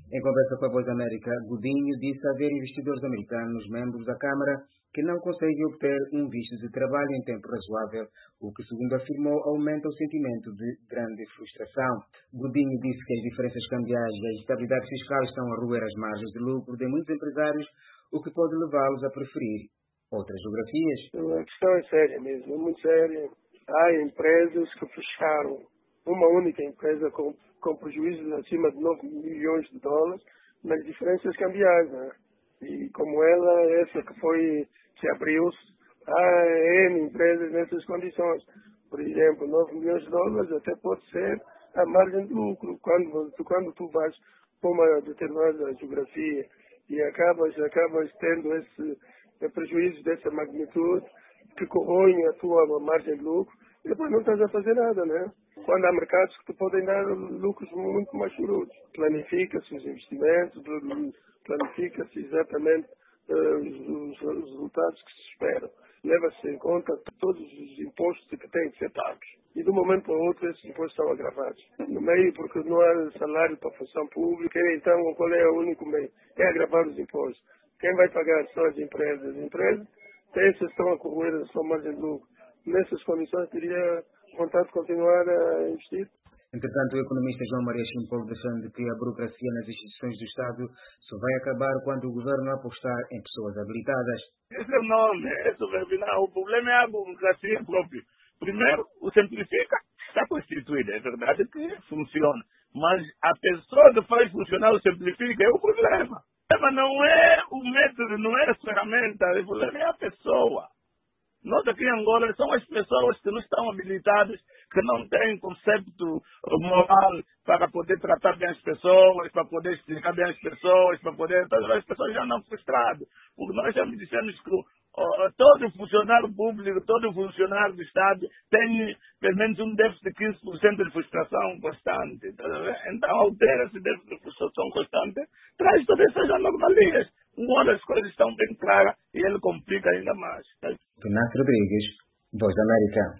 Em conversa com a Voz da América, Godinho disse haver investidores americanos, membros da Câmara, que não conseguem obter um visto de trabalho em tempo razoável, o que, segundo afirmou, aumenta o sentimento de grande frustração. Godinho disse que as diferenças cambiais e a instabilidade fiscal estão a roer as margens de lucro de muitos empresários, o que pode levá-los a preferir outras geografias. A questão é séria mesmo, é muito séria. Há empresas que fecharam, uma única empresa com prejuízos acima de 9 milhões de dólares nas diferenças cambiais, né? E como ela, essa que abriu-se, há N empresas nessas condições. Por exemplo, 9 milhões de dólares até pode ser a margem de lucro. Quando tu vais para uma determinada geografia e acabas tendo esse prejuízo dessa magnitude que corroem a tua margem de lucro, e depois não estás a fazer nada, né? Quando há mercados que te podem dar lucros muito mais chorudos. Planifica-se os investimentos, planifica-se exatamente os resultados que se esperam. Leva-se em conta todos os impostos que têm que ser pagos. E de um momento para o outro esses impostos são agravados. No meio, porque não há salário para a função pública, então qual é o único meio? É agravar os impostos. Quem vai pagar são as empresas. As empresas, essas estão a corroer a sua margem de lucro. Nessas condições teria vontade de continuar a investir. Entretanto, o economista João Maria Chimpol defende que a burocracia nas instituições do Estado só vai acabar quando o governo apostar em pessoas habilitadas. Esse é o nome, esse é o webinar. O problema é a burocracia própria. Primeiro, o simplifica está constituído, é verdade que funciona. Mas a pessoa que faz funcionar o simplifica é o problema. O problema não é o método, não é a ferramenta, o problema é a pessoa. Nós aqui em Angola são as pessoas que não estão habilitadas, que não têm conceito moral para poder tratar bem as pessoas, para poder explicar bem as pessoas, para poder... Então, as pessoas já andam frustradas. Porque nós já dissemos que todo funcionário público, todo funcionário do Estado tem pelo menos um déficit de 15% de frustração constante. Então, ao ter esse déficit de frustração constante, traz todas essas anomalias. Quando as coisas estão bem claras, e ele complica ainda mais. Renato Rodrigues, Voz da América.